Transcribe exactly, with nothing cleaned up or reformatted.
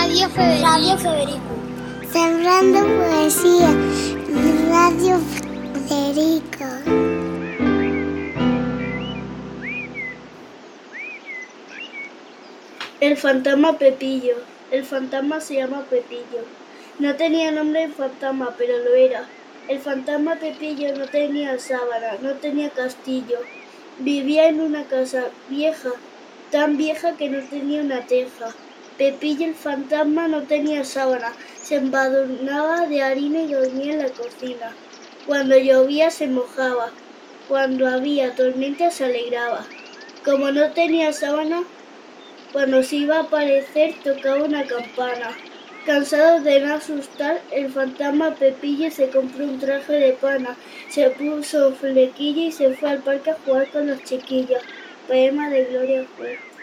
Radio Federico. Radio Federico. Sembrando poesía. Radio Federico. El fantasma Pepillo. El fantasma se llama Pepillo. No tenía nombre de fantasma, pero lo era. El fantasma Pepillo no tenía sábana, no tenía castillo. Vivía en una casa vieja, tan vieja que no tenía una teja. Pepillo el fantasma no tenía sábana, se embadurnaba de harina y dormía en la cocina. Cuando llovía se mojaba, cuando había tormenta se alegraba. Como no tenía sábana, cuando se iba a aparecer tocaba una campana. Cansado de no asustar, el fantasma Pepillo se compró un traje de pana, se puso un flequillo y se fue al parque a jugar con los chiquillos. Poema de Gloria Fuertes.